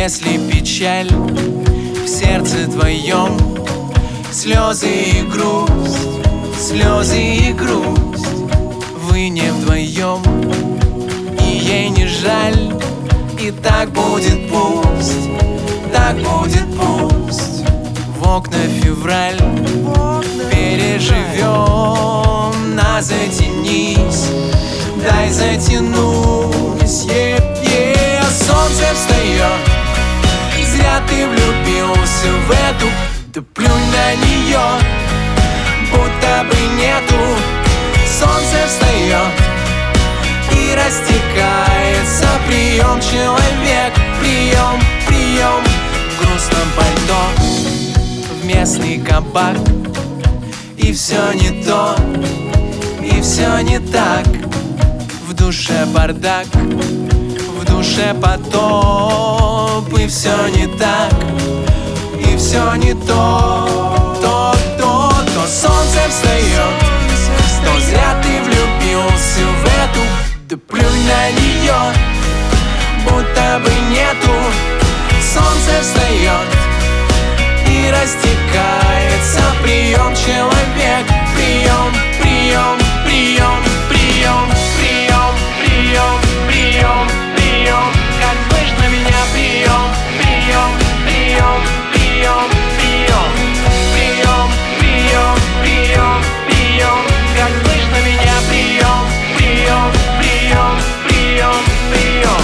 Если печаль в сердце твоем, слезы и грусть, слезы и грусть, вы не вдвоем, и ей не жаль, и так будет пусть, так будет пусть. В окна февраль переживем, на затянись, дай затянусь, солнце встает, зря ты влюбился в эту, да плюнь на нее, будто бы нету. Солнце встает и растекается, прием человек, прием, прием. В грустном пальто, в местный кабак, и все не то, и все не так. В душе бардак, в душе потоп, и все не так, и все не то солнце встает, то зря ты влюбился в эту, да плюнь на нее, будто бы нету. Солнце встает и растекается, прием человек, прием, прием, прием, прием, прием, прием, прием, прием. Как слышно меня, прием, прием, прием, прием, прием, прием, прием, прием, прием. Как слышно меня, прием, прием, прием, прием, прием.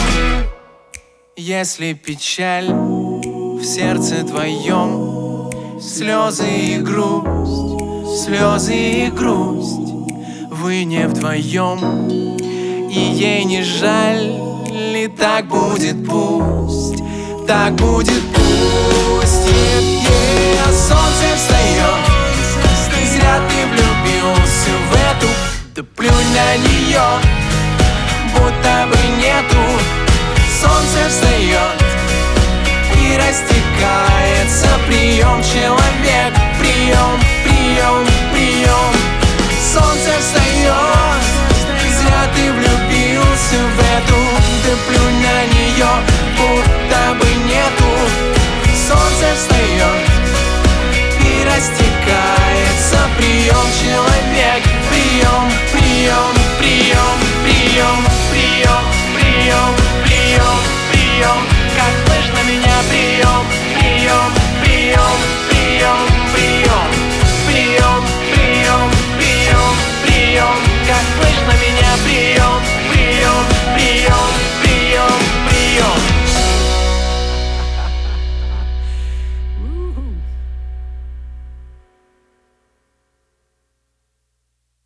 Если печаль в сердце твоем, слезы и грусть, слезы и грусть, вы не вдвоем, и ей не жаль, и так будет пусть, так будет пусть. Солнце встает, зря ты влюбился в эту, да плюнь на нее, будто бы нету. Солнце встает и растекается, прием человек, прием, прием, прием. Солнце встает, зря ты влюбился в эту, да плюнь на нее, будто бы нету. Солнце встает и растекается, прием человек, прием, прием.